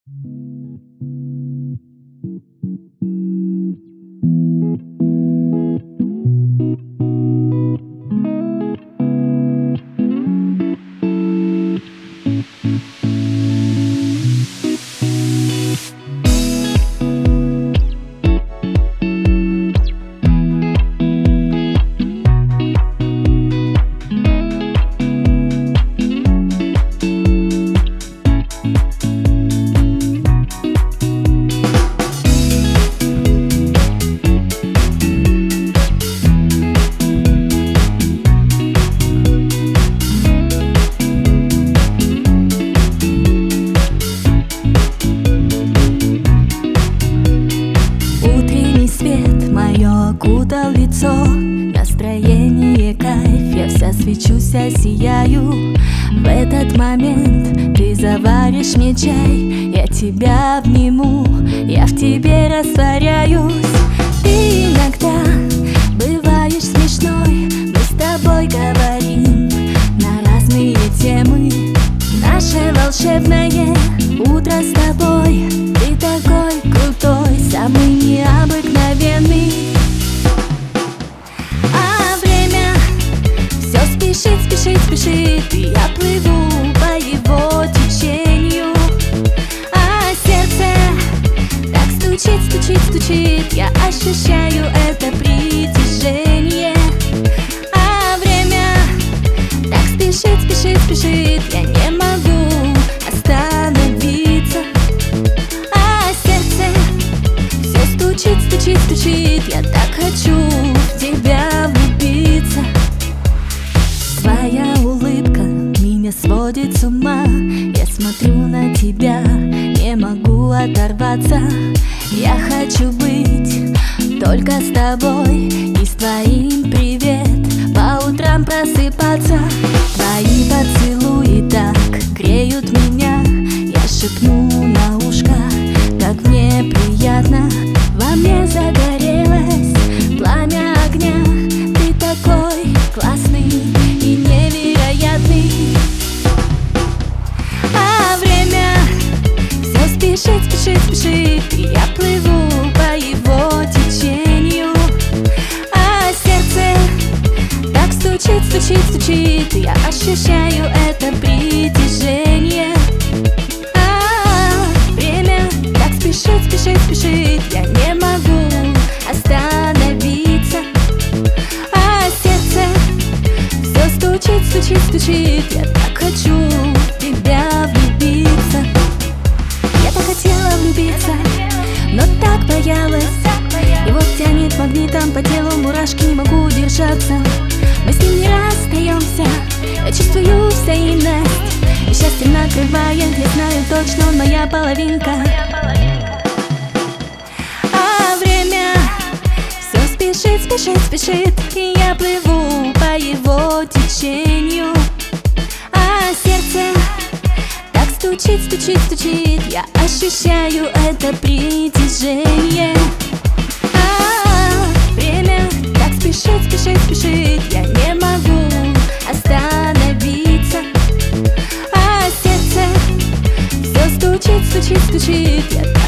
Окутал лицо, настроение кайф. Я вся свечусь, я сияю. В этот момент ты заваришь мне чай, я тебя обниму, я в тебе растворяюсь. Ты иногда бываешь смешной, мы с тобой говорим на разные темы. Наше волшебное утро с тобой. Ты такой крутой, самый необыкновенный. Спешит, спешит, спешит, и я плыву по его течению. А сердце так стучит, стучит, стучит, я ощущаю это притяжение. А время так спешит, спешит, спешит, я не могу остановиться. А сердце все стучит, стучит, стучит, я так хочу в тебя влюбиться. Твоя улыбка меня сводит с ума. Я смотрю на тебя, не могу оторваться. Я хочу быть только с тобой и с твоим привет по утрам просыпаться. Твои поцелуи так греют меня. Я шепну на ушко, так мне приятно. Во мне загорелось пламя огня. Ты такой классный и невероятный. А время все спешит, спешит, спешит, и я плыву по его течению. А сердце так стучит, стучит, стучит, и я ощущаю это притяжение. А время так спешит, спешит, спешит, я не могу остановиться. А сердце все стучит, стучит, стучит, я так хочу в тебя влюбиться. Я так хотела влюбиться, но так боялась. И вот тянет магнитом по телу, мурашки, не могу удержаться. Мы с ним не расстаемся, я чувствую взаимность, и счастье накрывает, я знаю точно, он моя половинка. А время все спешит, спешит, спешит, и я плыву по его течению. А сердце так стучит, стучит, стучит, я ощущаю это притяжение. А время так спешит, спешит, спешит, я не могу остановиться. А сердце все стучит, стучит, стучит, я